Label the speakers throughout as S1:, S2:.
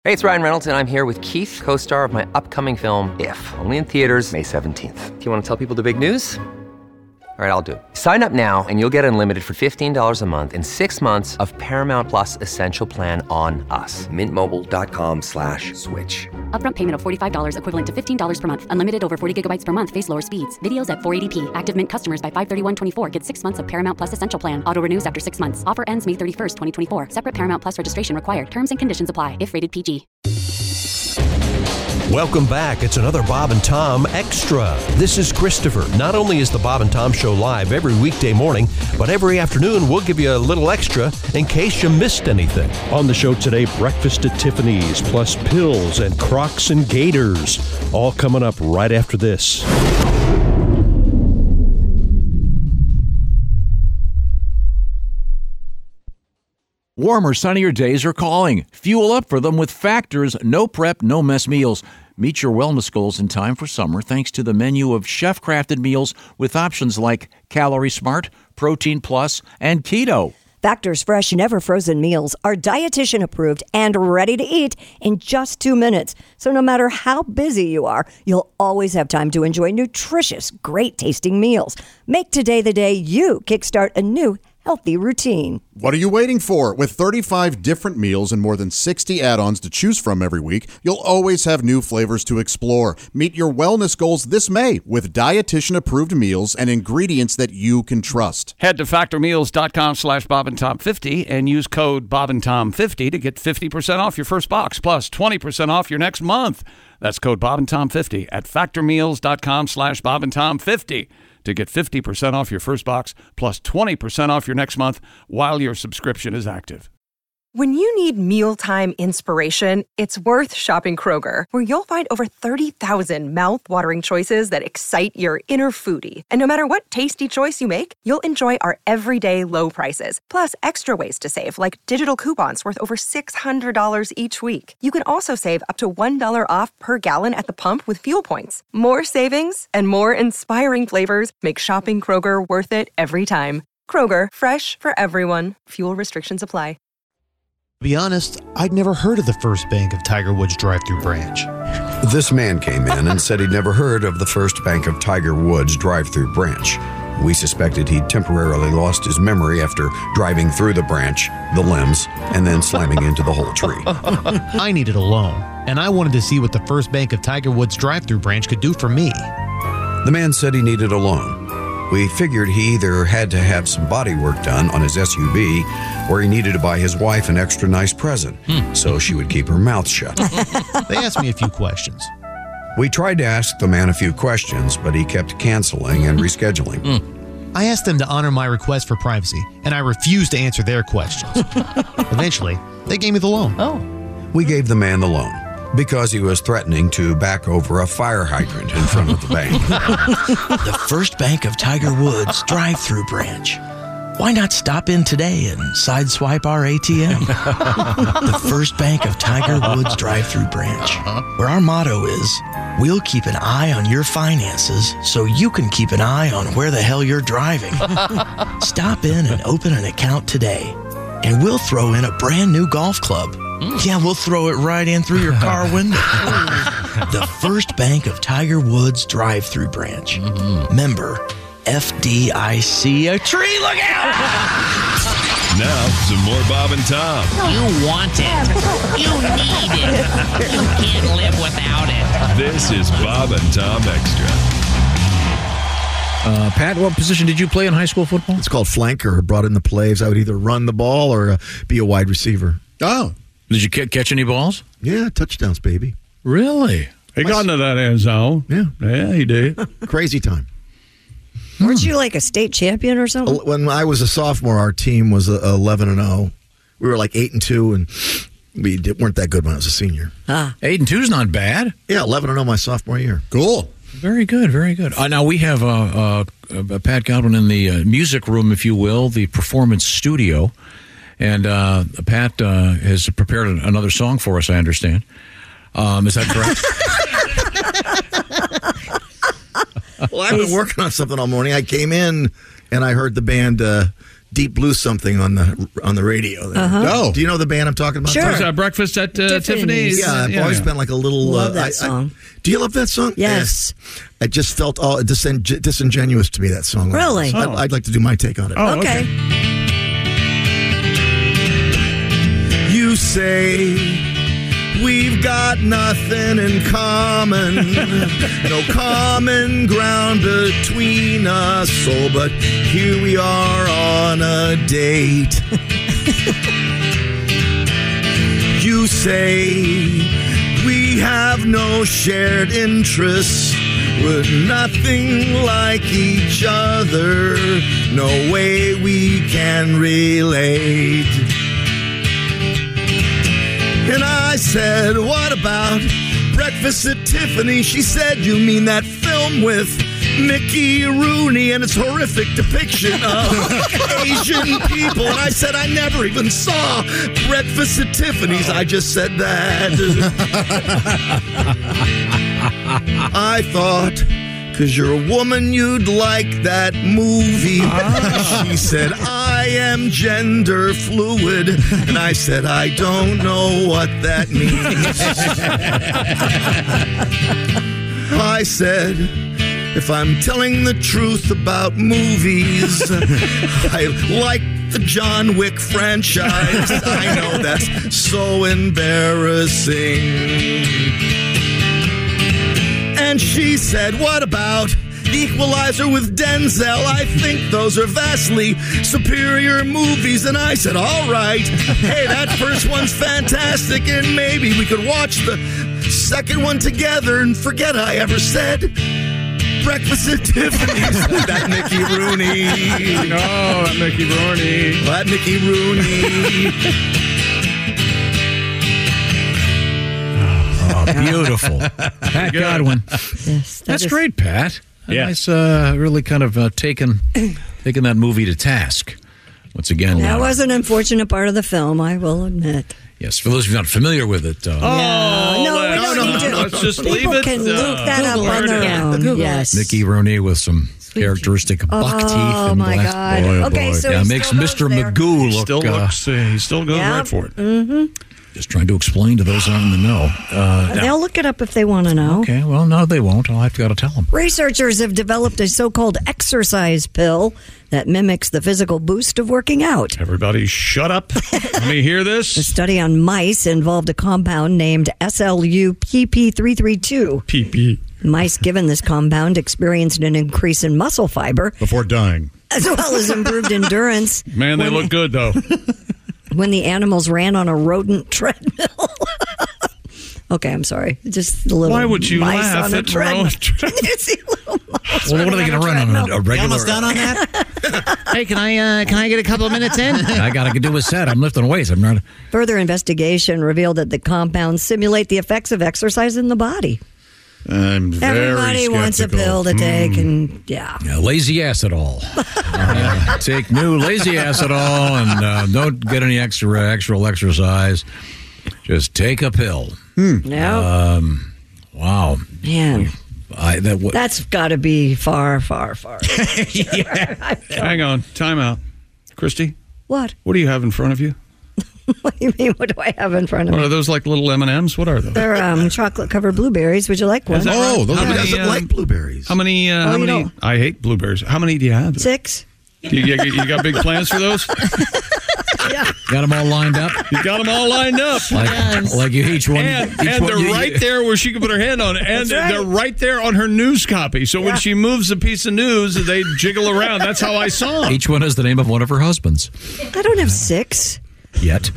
S1: Hey, it's Ryan Reynolds, and I'm here with Keith, co-star of my upcoming film, If, only in theaters May 17th. Do you want to tell people the big news? All right, I'll do it. Sign up now and you'll get unlimited for $15 a month and 6 months of Paramount Plus Essential Plan on us. MintMobile.com/switch.
S2: Upfront payment of $45 equivalent to $15 per month. Unlimited over 40 gigabytes per month. Face lower speeds. Videos at 480p. Active Mint customers by 531.24 get 6 months of Paramount Plus Essential Plan. Auto renews after 6 months. Offer ends May 31st, 2024. Separate Paramount Plus registration required. Terms and conditions apply if rated PG.
S3: Welcome back. It's another Bob and Tom Extra. This is Christopher. Not only is the Bob and Tom Show live every weekday morning, but every afternoon we'll give you a little extra in case you missed anything. On the show today, breakfast at Tiffany's, plus pills and Crocs and Gators. All coming up right after this.
S4: Warmer, sunnier days are calling. Fuel up for them with Factor's no prep, no mess meals. Meet your wellness goals in time for summer thanks to the menu of chef-crafted meals with options like Calorie Smart, Protein Plus, and Keto.
S5: Factor's fresh, never frozen meals are dietitian approved and ready to eat in just 2 minutes. So no matter how busy you are, you'll always have time to enjoy nutritious, great tasting meals. Make today the day you kickstart a new healthy routine.
S6: What are you waiting for? With 35 different meals and more than 60 add-ons to choose from every week, you'll always have new flavors to explore. Meet your wellness goals this May with dietitian-approved meals and ingredients that you can trust.
S7: Head to factormeals.com/BobandTom50 and use code BobandTom50 to get 50% off your first box, plus 20% off your next month. That's code BobandTom50 at factormeals.com/BobandTom50. to get 50% off your first box plus 20% off your next month while your subscription is active.
S8: When you need mealtime inspiration, it's worth shopping Kroger, where you'll find over 30,000 mouth-watering choices that excite your inner foodie. And no matter what tasty choice you make, you'll enjoy our everyday low prices, plus extra ways to save, like digital coupons worth over $600 each week. You can also save up to $1 off per gallon at the pump with fuel points. More savings and more inspiring flavors make shopping Kroger worth it every time. Kroger, fresh for everyone. Fuel restrictions apply.
S9: To be honest, I'd never heard of the First Bank of Tiger Woods drive-through branch.
S10: This man came in and said he'd never heard of the First Bank of Tiger Woods drive-through branch. We suspected he'd temporarily lost his memory after driving through the branch, the limbs, and then slamming into the whole tree.
S9: I needed a loan, and I wanted to see what the First Bank of Tiger Woods drive-through branch could do for me.
S10: The man said he needed a loan. We figured he either had to have some body work done on his SUV or he needed to buy his wife an extra nice present so she would keep her mouth shut.
S9: They asked me a few questions.
S10: We tried to ask the man a few questions, but he kept canceling and rescheduling.
S9: I asked them to honor my request for privacy, and I refused to answer their questions. Eventually, they gave me the loan.
S10: We gave the man the loan because he was threatening to back over a fire hydrant in front of the bank.
S11: The First Bank of Tiger Woods drive-through branch. Why not stop in today and sideswipe our ATM? The First Bank of Tiger Woods drive-through branch, where our motto is, we'll keep an eye on your finances so you can keep an eye on where the hell you're driving. Stop in and open an account today, and we'll throw in a brand new golf club. Yeah, we'll throw it right in through your car window. The First Bank of Tiger Woods drive-through branch. Member FDIC. A tree, look out!
S12: Now, some more Bob and Tom.
S13: You want it. You need it. You can't live without it.
S12: This is Bob and Tom Extra.
S4: Pat, what position did you play in high school football?
S14: It's called flanker. Brought in the plays. I would either run the ball or be a wide receiver.
S4: Oh. Did you catch any balls?
S14: Yeah, touchdowns, baby.
S4: Really?
S7: He got into that end zone.
S14: Yeah,
S7: he did.
S14: Crazy time.
S5: Weren't you like a state champion or something?
S14: When I was a sophomore, our team was 11-0. We were like 8-2, and we weren't that good when I was a senior.
S4: 8-2 is not bad.
S14: Yeah, 11-0 my sophomore year.
S6: Cool.
S4: Very good, very good. Now we have Pat Godwin in the music room, if you will, the performance studio. And Pat has prepared another song for us, I understand. Is that correct?
S14: Well, I've been working on something all morning. I came in and I heard the band Deep Blue something on the radio there.
S6: Oh.
S14: Do you know the band I'm talking about?
S5: Sure.
S7: Was Breakfast at Tiffany's?
S14: Yeah, I've always been like a little...
S5: Love that song.
S14: Do you love that song?
S5: Yes.
S14: I just felt all disingenuous to me, that song.
S5: Really?
S14: I'd like to do my take on it.
S7: Oh,
S5: Okay.
S14: You say we've got nothing in common, no common ground between us. Oh, but here we are on a date. You say we have no shared interests. We're nothing like each other. No way we can relate. And I said, what about Breakfast at Tiffany? She said, you mean that film with Mickey Rooney and its horrific depiction of Asian people? And I said, I never even saw Breakfast at Tiffany's. I just said that. I thought, because you're a woman, you'd like that movie. She said, I am gender fluid. And I said, I don't know what that means. I said, if I'm telling the truth about movies, I like the John Wick franchise. I know that's so embarrassing. And she said, what about The Equalizer with Denzel? I think those are vastly superior movies. And I said, all right. Hey, that first one's fantastic, and maybe we could watch the second one together and forget I ever said Breakfast at Tiffany's. That Mickey Rooney.
S7: Oh, that Mickey Rooney.
S14: That Mickey Rooney.
S4: Oh, beautiful. Pat Godwin.
S5: Yes,
S4: That's great, Pat.
S7: Yeah.
S4: Nice, really kind of taking that movie to task. Once again.
S5: That was an unfortunate part of the film, I will admit.
S4: Yes, for those of you not familiar with it.
S5: No, we don't need to.
S7: Let's just
S5: People
S7: leave it.
S5: can look that up on their own. Yes.
S4: Mickey Rooney with some characteristic buck teeth.
S5: Oh,
S4: and
S5: my
S4: black.
S5: God.
S4: Boy,
S5: Okay,
S4: boy.
S5: so
S4: yeah,
S5: he
S4: makes
S5: still goes
S4: Mr.
S5: there.
S4: Magoo
S7: He
S4: look.
S7: still looks. He still goes right for it.
S5: Mm-hmm.
S4: Just trying to explain to those who aren't in the know.
S5: They'll look it up if they want to know.
S4: Okay, well, no, they won't. I'll have to tell them.
S5: Researchers have developed a so-called exercise pill that mimics the physical boost of working out.
S7: Everybody shut up. Let me hear this.
S5: The study on mice involved a compound named SLU-PP332.
S7: PP.
S5: Mice given this compound experienced an increase in muscle fiber
S6: Before dying.
S5: as well as improved endurance.
S7: Man, they look good, though.
S5: When the animals ran on a rodent treadmill. Okay, I'm sorry. Just a little.
S7: Why would you
S5: mice
S7: laugh
S5: on a
S7: at
S5: treadmill?
S7: rodent treadmill?
S5: You see little mouse
S4: Well, what are they going to run on a regular?
S11: You almost done on that? Hey, can I get a couple of minutes in?
S4: I got to do a set. I'm lifting weights. I'm not.
S5: Further investigation revealed that the compounds simulate the effects of exercise in the body.
S6: I'm very
S5: Everybody wants a pill to take, and
S4: Yeah, lazy acetol. Take new lazy acetol and don't get any extra exercise. Just take a pill.
S5: no,
S4: Wow.
S5: man,
S4: That's
S5: got to be far, far, far.
S7: Hang on. Time out. Christy,
S5: What?
S7: what do you have in front of you?
S5: What do you mean? What do I have in front of
S7: What
S5: me?
S7: are those, like little M&Ms? What are those?
S5: They're chocolate-covered blueberries. Would you like one?
S7: Is that right?
S6: those
S7: How
S6: are
S7: many,
S14: doesn't like blueberries.
S7: How many? How
S5: you
S7: many?
S5: don't.
S7: I hate blueberries. How many do you have?
S5: 6.
S7: You got big plans for those?
S4: got them all lined up.
S7: You got them all lined up.
S4: Like you each one.
S7: And
S4: each one,
S7: they're right there where she can put her hand on it. And
S5: That's right.
S7: they're right there on her news copy. So when she moves a piece of news, they jiggle around. That's how I saw them.
S4: Each one is the name of one of her husbands.
S5: I don't have 6.
S4: Yet.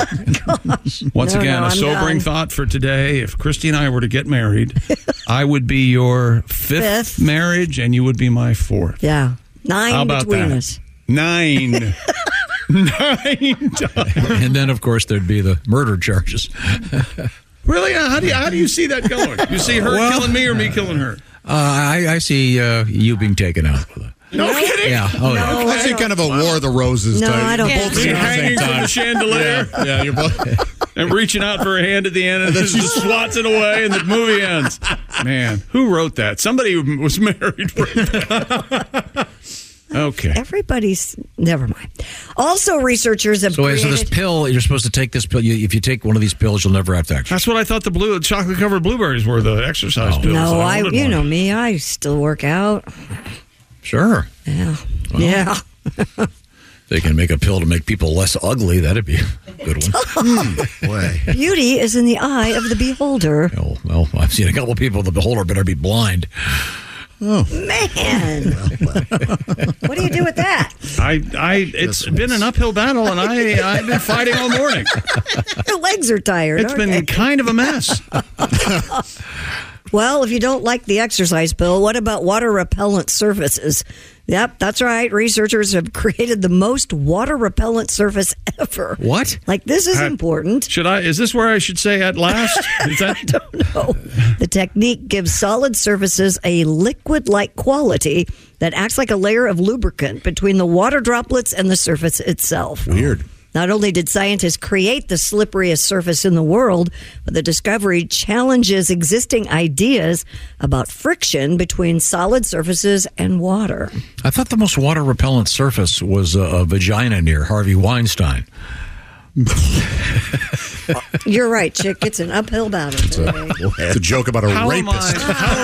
S7: Once
S5: No,
S7: again,
S5: no,
S7: a
S5: I'm
S7: sobering
S5: done.
S7: thought for today. If Christy and I were to get married, I would be your fifth marriage, and you would be my 4th.
S5: Yeah. 9
S7: How about
S5: between
S7: that?
S5: us.
S7: 9. 9 times.
S4: And then, of course, there'd be the murder charges.
S7: Really? How do you see that going? You see her killing me or me killing her?
S4: I see you being taken out.
S7: No kidding?
S4: Yeah. Oh, yeah.
S6: I see kind of a War of the Roses
S5: No,
S6: type.
S5: I don't
S6: Both
S5: think
S6: at the same
S7: Hanging from
S6: time.
S7: the chandelier.
S6: Yeah, you're both.
S7: And reaching out for a hand at the end, and then she swats it away, and the movie ends. Man, who wrote that? Somebody was married. Okay.
S5: Everybody's... Never mind. Also, researchers have
S4: So
S5: created...
S4: this pill, you're supposed to take this pill. If you take one of these pills, you'll never have to exercise.
S7: That's what I thought the chocolate-covered blueberries were, the exercise pills.
S5: No,
S7: wanted
S5: you
S7: one.
S5: know me. I still work out.
S4: Sure.
S5: Yeah.
S4: Well,
S5: yeah.
S4: They can make a pill to make people less ugly. That'd be a good one.
S10: Boy.
S5: Beauty is in the eye of the beholder.
S4: Oh, well, I've seen a couple of people. The beholder better be blind.
S5: Oh man! What do you do with that?
S7: It's been an uphill battle, and I've been fighting all morning.
S5: Your legs are tired.
S7: It's been kind of a mess.
S5: Well, if you don't like the exercise pill, what about water repellent surfaces? Yep, that's right. Researchers have created the most water repellent surface ever.
S4: What?
S5: Like, this is important.
S7: Is this where I should say at last?
S5: I don't know. The technique gives solid surfaces a liquid-like quality that acts like a layer of lubricant between the water droplets and the surface itself.
S6: Weird.
S5: Not only did scientists create the slipperiest surface in the world, but the discovery challenges existing ideas about friction between solid surfaces and water.
S4: I thought the most water repellent surface was a vagina near Harvey Weinstein.
S5: You're right, Chick. It's an uphill battle.
S6: It's a joke about a rapist.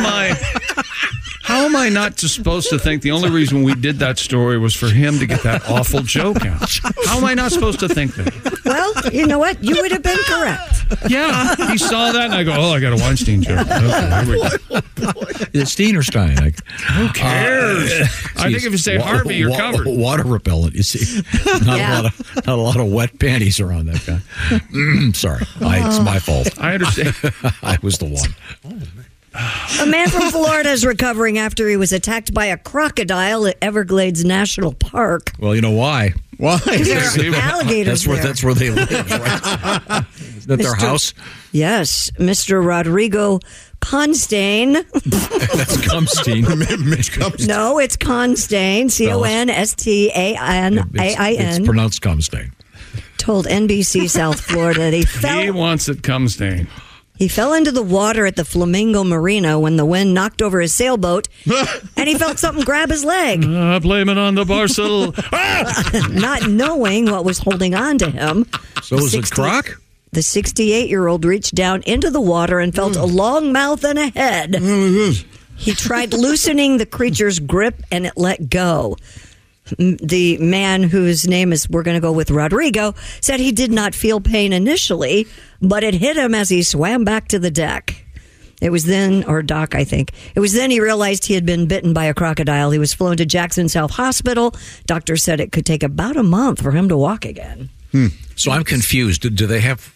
S7: How am I not supposed to think the only reason we did that story was for him to get that awful joke out? How am I not supposed to think that?
S5: Well, you know what? You would have been correct.
S7: Yeah, he saw that and I go, I got a Weinstein joke. Okay, here we go.
S4: It's Steinerstein.
S7: Who cares? I think if you say Harvey, you're covered.
S4: Water repellent, you see. Not a lot of wet panties around that guy. Sorry. It's my fault.
S7: I understand.
S4: I was the one.
S5: A man from Florida is recovering after he was attacked by a crocodile at Everglades National Park.
S4: Well, you know why?
S6: Why?
S5: There are alligators
S4: That's where they live, right? Is that their house?
S5: Yes. Mr. Rodrigo Constein.
S4: That's Cumstein.
S6: Mitch Cumstein.
S5: No, it's Constein. Constain.
S4: It's pronounced Cumstein.
S5: Told NBC South Florida that
S7: He wants it Cumstein.
S5: He fell into the water at the Flamingo Marina when the wind knocked over his sailboat, and he felt something grab his leg.
S7: Blame it on the Barcel.
S5: Not knowing what was holding on to him.
S4: So was it croc?
S5: The 68-year-old reached down into the water and felt a long mouth and a head. He tried loosening the creature's grip, and it let go. The man whose name we're going to go with Rodrigo, said he did not feel pain initially, but it hit him as he swam back to the deck. It was then, or dock, I think. It was then he realized he had been bitten by a crocodile. He was flown to Jackson South Hospital. Doctors said it could take about a month for him to walk again.
S4: So I'm confused. Do they have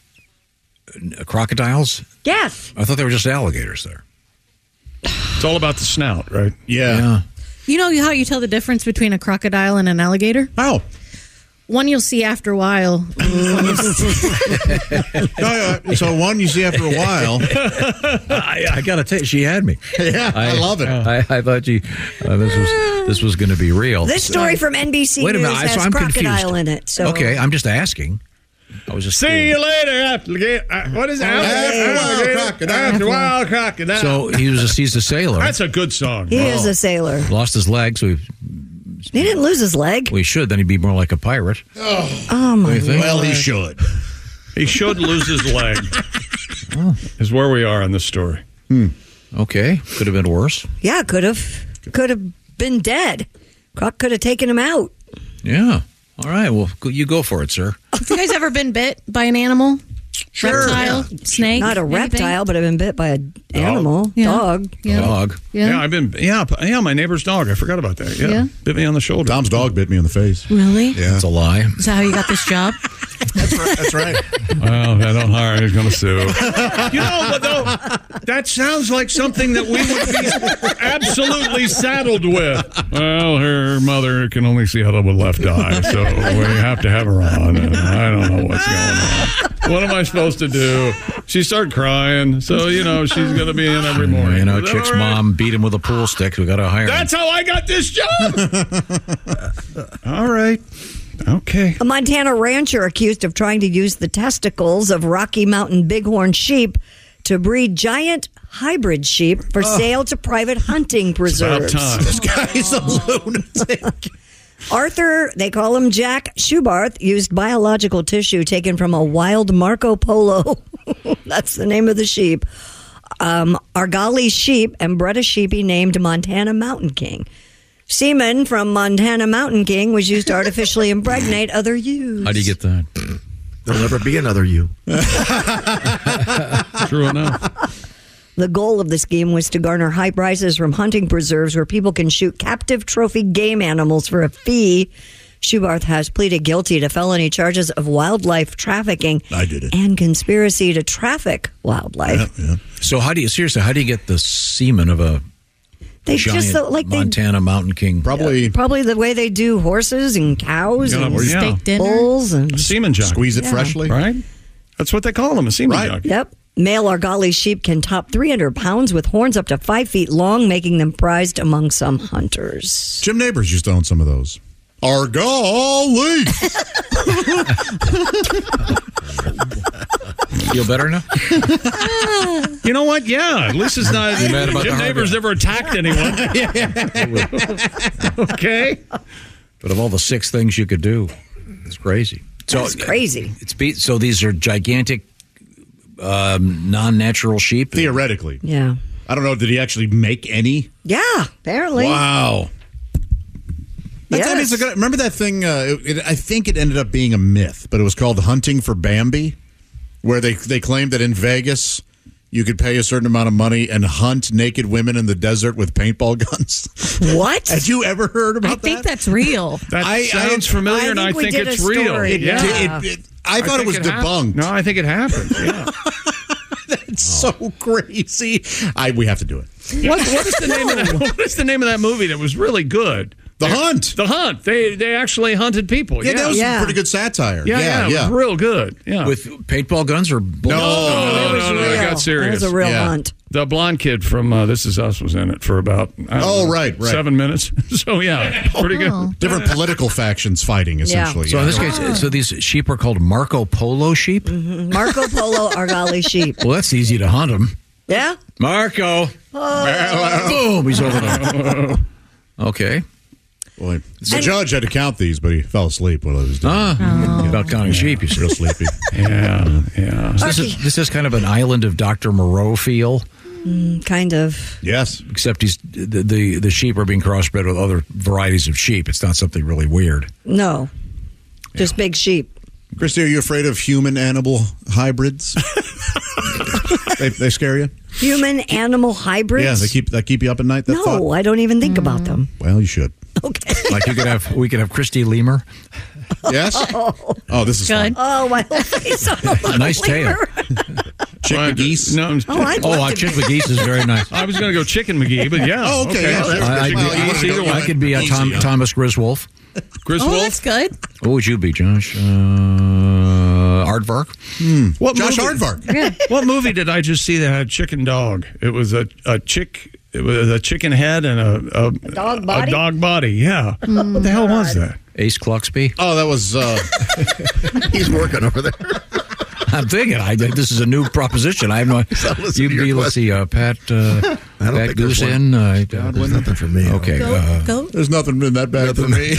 S4: crocodiles?
S5: Yes.
S4: I thought they were just alligators there.
S7: It's all about the snout, right?
S6: Yeah.
S15: You know how you tell the difference between a crocodile and an alligator?
S6: How?
S15: One you'll see after a while.
S16: So one you see after a while.
S4: I got to tell you, she had me.
S6: Yeah, I love it.
S4: I thought this was going to be real.
S5: This story from NBC
S4: Wait a minute,
S5: News has
S4: I'm
S5: crocodile
S4: confused.
S5: in it. So.
S4: Okay, I'm just asking. I was just
S7: See you later, alligator. What is that? After wild crocodile.
S4: So he's a sailor.
S7: That's a good song.
S5: He is a sailor.
S4: Lost his leg, so
S5: He didn't lose his leg.
S4: Well, he should. Then he'd be more like a pirate.
S5: Oh my God.
S6: Well, he should.
S7: He should lose his leg. Is where we are on this story.
S4: Okay, could have been worse.
S5: Yeah, could have been dead. Croc could have taken him out.
S4: Yeah. All right. Well, you go for it, sir.
S15: Have you guys ever been bit by an animal?
S5: Sure.
S15: Reptile? Snake?
S5: Not a
S15: anything?
S5: reptile, but I've been bit by an animal.
S15: Yeah.
S5: Dog.
S15: Yeah.
S4: Dog.
S15: Yeah.
S7: I've been. Yeah, my neighbor's dog. I forgot about that. Yeah. Bit me on the shoulder.
S6: Tom's dog bit me in the face.
S15: Really?
S6: Yeah.
S4: That's a lie.
S15: Is that how you got this job?
S6: That's right.
S7: Well, if I don't hire, he's going to sue. But though, that sounds like something that we would be absolutely saddled with. Well, her mother can only see out of a left eye, so we have to have her on. And I don't know what's going on. What am I supposed to do? She started crying, so, she's going to be in every morning.
S4: Chick's
S7: all right?
S4: mom beat him with a pool stick. We got to hire him.
S7: That's how I got this job. All right. Okay.
S5: A Montana rancher accused of trying to use the testicles of Rocky Mountain bighorn sheep to breed giant hybrid sheep for sale to private hunting preserves.
S7: It's about time.
S6: This guy's a lunatic.
S5: Arthur, they call him Jack Schubarth, used biological tissue taken from a wild Marco Polo. That's the name of the sheep. Argali sheep, and bred a sheep he named Montana Mountain King. Semen from Montana Mountain King was used to artificially impregnate other ewes.
S4: How do you get that?
S14: There'll never be another you.
S7: True enough.
S5: The goal of the scheme was to garner high prices from hunting preserves where people can shoot captive trophy game animals for a fee. Schubarth has pleaded guilty to felony charges of wildlife trafficking.
S6: I did it.
S5: And conspiracy to traffic wildlife.
S6: Yeah.
S4: So how do you get the semen of a giant Montana Mountain King?
S5: Probably the way they do horses and cows and
S15: steak dinner.
S5: bulls and
S7: A semen junkie.
S6: Squeeze it freshly.
S7: Right? That's what they call them, a semen junkie.
S5: Yep. Male Argali sheep can top 300 pounds with horns up to 5 feet long, making them prized among some hunters.
S6: Jim Neighbors used to own some of those. Argali!
S4: Feel better now?
S7: You know what? Yeah. At least it's not.
S4: You mad about
S7: Jim
S4: the
S7: Neighbors never attacked anyone. Okay.
S4: But of all the 6 things you could do, it's crazy.
S5: That's crazy.
S4: So these are gigantic, non-natural sheep?
S6: Theoretically.
S5: Yeah.
S6: I don't know. Did he actually make any?
S5: Yeah, apparently.
S6: Wow.
S5: Yes.
S6: Remember that thing? I think it ended up being a myth, but it was called Hunting for Bambi, where they claimed that in Vegas you could pay a certain amount of money and hunt naked women in the desert with paintball guns.
S5: What?
S6: Had you ever heard about that?
S15: I think that's real.
S7: That sounds familiar, and I think it's real.
S6: I thought it was debunked.
S7: No, I think it happened. Yeah.
S6: That's so crazy. We have to do it.
S7: What is the name of that? What is the name of that movie that was really good?
S6: The Hunt.
S7: The Hunt. They actually hunted people.
S6: Yeah, that was pretty good satire.
S7: Yeah. It was real good. Yeah.
S4: With paintball guns or bullets?
S7: No, they got serious.
S5: It was a real hunt.
S7: The blonde kid from This Is Us was in it for about
S6: right.
S7: 7 minutes. So yeah, pretty good.
S6: Different political factions fighting essentially.
S4: So in this case, so these sheep are called Marco Polo sheep.
S5: Mm-hmm. Marco Polo Argali sheep.
S4: Well, that's easy to hunt them.
S5: Yeah.
S4: Marco. Boom. He's over there. Okay.
S6: Well, the judge had to count these, but he fell asleep while he was doing it.
S4: About counting sheep, you're
S6: real sleepy.
S7: Yeah.
S4: So this is kind of an island of Dr. Moreau feel.
S5: Kind of.
S6: Yes.
S4: Except the sheep are being crossbred with other varieties of sheep. It's not something really weird.
S5: No. Just big sheep.
S6: Christy, are you afraid of human-animal hybrids? they scare you?
S5: Human-animal hybrids?
S6: Yeah, they keep you up at night? That
S5: no,
S6: thought?
S5: I don't even think about them.
S6: Well, you should.
S5: Okay.
S4: Like we could have Christy Lemur.
S6: Yes? Oh, this is
S15: good.
S6: fun.
S5: Oh, my whole face on a
S4: Nice tail.
S6: Chick McGee's?
S7: No.
S4: Chick McGee's is very nice.
S7: I was going to go Chicken McGee, but yeah.
S6: Oh, okay. Yeah,
S4: I could be a Thomas Griswold.
S7: Griswold?
S15: Oh, that's good.
S4: What would you be, Josh? Aardvark?
S7: What
S6: Josh
S7: movie?
S6: Aardvark.
S7: What movie did I just see that had chicken dog? It was a chick. It was a chicken head and a
S5: dog body.
S7: A dog body. Yeah. What the hell was that?
S4: Ace Cluxby?
S6: Oh, that was...
S14: He's working over there.
S4: I'm thinking. This is a new proposition. I have no. You'd be. Let's see. Pat. Pat Goosen.
S14: There's nothing for me.
S4: Okay.
S15: Go.
S6: There's nothing been that bad for me.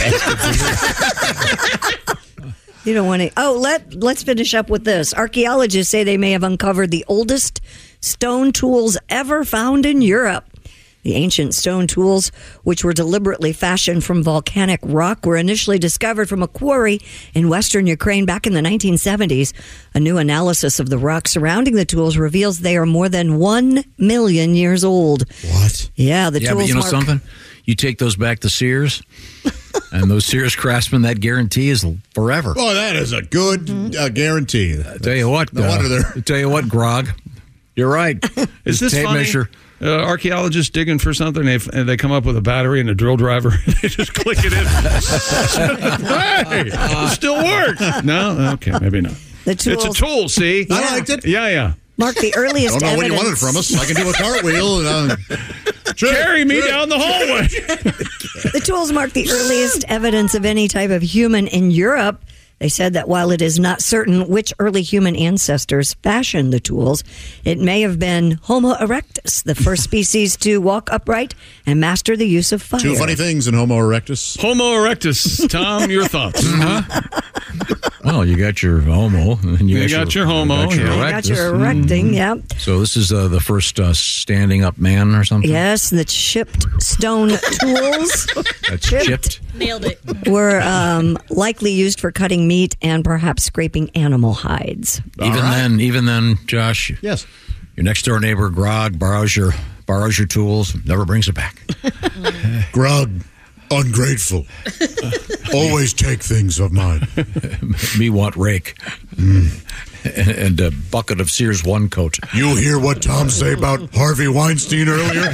S5: You don't want to. Oh, let's finish up with this. Archaeologists say they may have uncovered the oldest stone tools ever found in Europe. The ancient stone tools, which were deliberately fashioned from volcanic rock, were initially discovered from a quarry in western Ukraine back in the 1970s. A new analysis of the rock surrounding the tools reveals they are more than 1 million years old.
S6: What?
S5: Yeah, the tools
S4: but you know something? You take those back to Sears, and those Sears craftsmen, that guarantee is forever.
S6: Oh, that is a good guarantee.
S4: Tell you what,
S6: no wonder they're...
S4: Tell you what, Grog, you're right.
S7: Is this
S4: tape
S7: funny?
S4: measure.
S7: Archaeologists digging for something, and they come up with a battery and a drill driver. They just click it in. Hey, it still works. No? Okay, maybe not.
S5: The tools,
S7: it's a tool, see?
S6: I liked it.
S7: Yeah.
S5: Mark the earliest
S6: I don't know what
S5: evidence.
S6: you wanted from us. I can do a cartwheel.
S7: Carry me down the hallway.
S5: The tools mark the earliest evidence of any type of human in Europe. They said that while it is not certain which early human ancestors fashioned the tools, it may have been Homo erectus, the first species to walk upright and master the use of fire.
S6: Two funny things in Homo erectus.
S7: Homo erectus. Tom, your thoughts?
S4: Well, you got your homo. And you
S7: got your homo.
S5: You got your erecting, yeah.
S4: So this is the first standing up man or something?
S5: Yes, the chipped stone tools.
S4: That's chipped.
S15: Nailed it.
S5: Were likely used for cutting meat and perhaps scraping animal hides.
S4: Even then, Josh.
S6: Yes.
S4: Your next door neighbor, Grog, borrows your tools, never brings it back.
S6: Grog, ungrateful. Always take things of mine.
S4: Me want rake. And a bucket of Sears One Coat.
S6: You hear what Tom say about Harvey Weinstein earlier?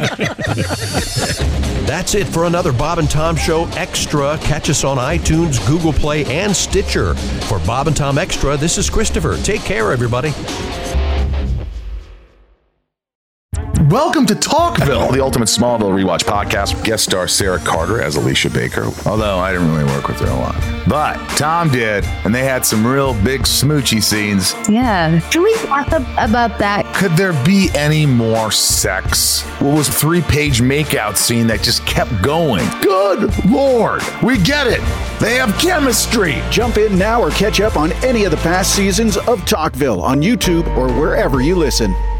S3: That's it for another Bob and Tom Show Extra. Catch us on iTunes, Google Play, and Stitcher. For Bob and Tom Extra, this is Christopher. Take care, everybody.
S17: Welcome to Talkville, the ultimate Smallville rewatch podcast. Guest star Sarah Carter as Alicia Baker, although I didn't really work with her a lot. But Tom did, and they had some real big smoochy scenes.
S18: Yeah. Can we talk about that?
S17: Could there be any more sex? What was a 3-page makeout scene that just kept going? Good Lord, we get it. They have chemistry.
S19: Jump in now or catch up on any of the past seasons of Talkville on YouTube or wherever you listen.